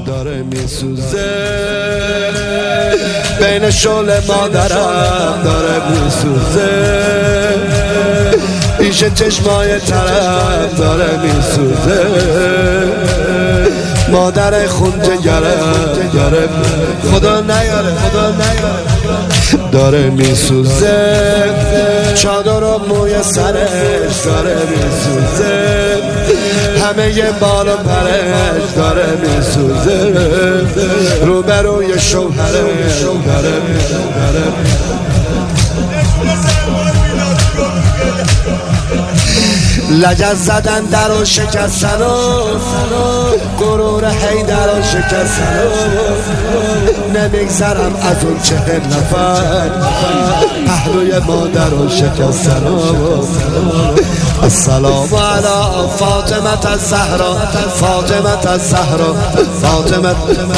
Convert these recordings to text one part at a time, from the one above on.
داره میسوزه، بین شعله مادرم داره میسوزه، پیش چشمای طرف داره میسوزه، مادر خون جگرم داره خدا نیاره داره میسوزه، چادر و موی سرش داره میسوزه، همه ی بال و پرش داره میسوزه، روبروی شوهرش داره لجز زدن در و شکستن و غرور حیدر و شکستن و نمیگذرم از اون 40 نفر پهلوی مادر و شکستن و السلام علی فاطمه الزهرا فاطمه الزهرا فاطمه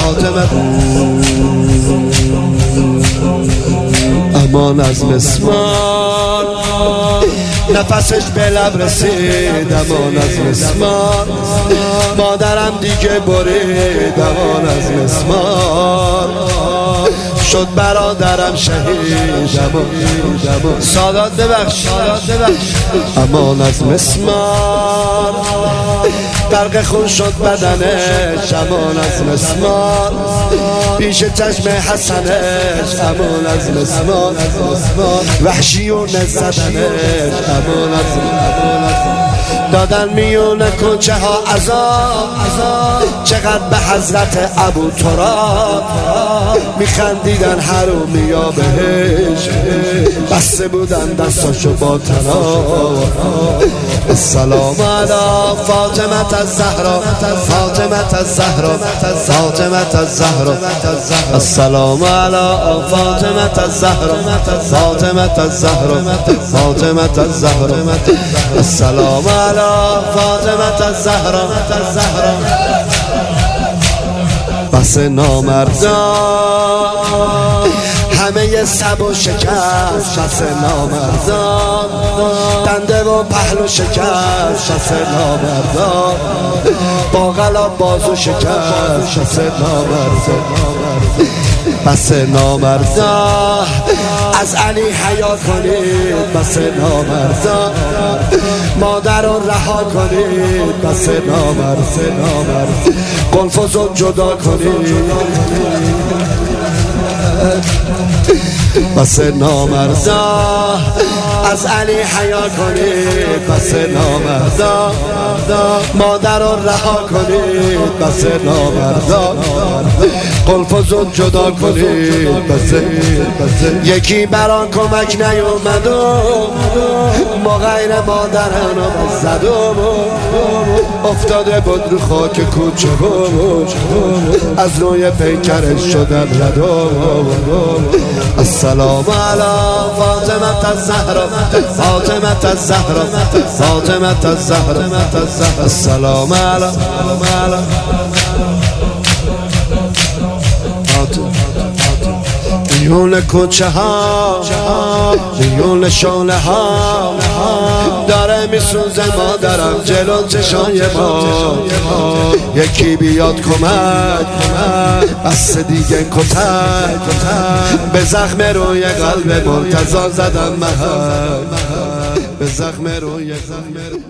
امان از مسمار نفسش به لب رسید، امان از مسمار مادرم دیگه برید، امان از مسمار شد برادرم شهید، امان سادات ببخش امان از مسمار برق خون شد بدنش، امان از مسمار پیش چشم حسنش، امان از مسمار وحشیون زدنش، امان از دادن میونه کوچه ها عذاب، چقدر به حضرت ابو تراب میخندیدن حرومی ها بهش، بسته بودن دستاشو با طناب. السلام علی فاطمه الزهرا فاطمه الزهرا فاطمه الزهرا السلام علی فاطمه الزهرا فاطمه الزهرا فاطمه الزهرا السلام علی فاطمه الزهرا بس نامردان همه سب و شکست، بس نامردان دنده و پهلو شکست، بس نامردان با غلاب بازو شکست، بس نامردان بس نامردان از علی حیا کنید، بس نامردان مادر رو رها کنید، بس نامرد قلفزو جدا کنید، بس نامردان از علی حیا کنید، بس نامردان مادر رو رها کنید، بس نامردان قلفزو جدا کنید، بس یکی بران کمک نیومد و ما غیر مادرن رو زد و افتاده بود رو خاک کوچه از روی پیکرش شدن رد. السلام علی فاطمه الزهرا فاطمه الزهرا فاطمه الزهرا السلام علی میون کوچه ها میون شعله ها داره میسوزه مادرم جلو چشای ما، یکی بیاد کمک بس دیگه کتک به زخم روی قلب مرتضی زدم محل، به زخم روی